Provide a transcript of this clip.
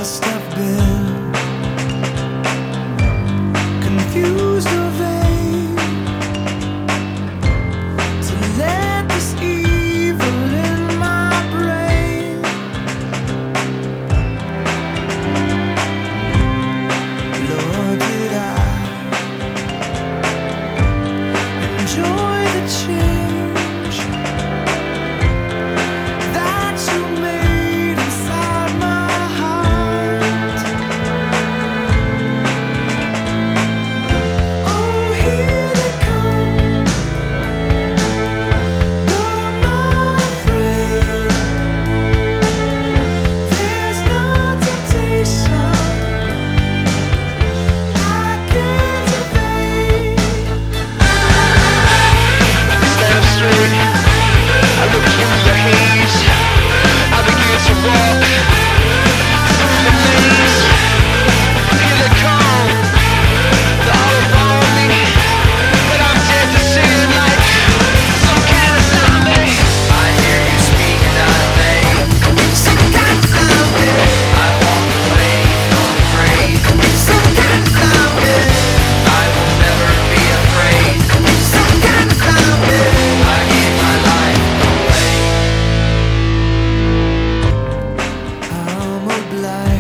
must have been confused or vague to let this evil in my brain. Lord, did I enjoy the change that you made inside my heart? Oh, here they come, but I'm not afraid. There's no temptation I can't evade. Stand straight, I look through the haze. I begin to walk through the maze. Here they come, they're all around me, but I'm dead to sin like some kind of zombie. I hear you speak another name, some kind of zombie. I walk away unafraid, some kind of zombie. I will never be afraid, some kind of zombie. I give my life away. I'm obliged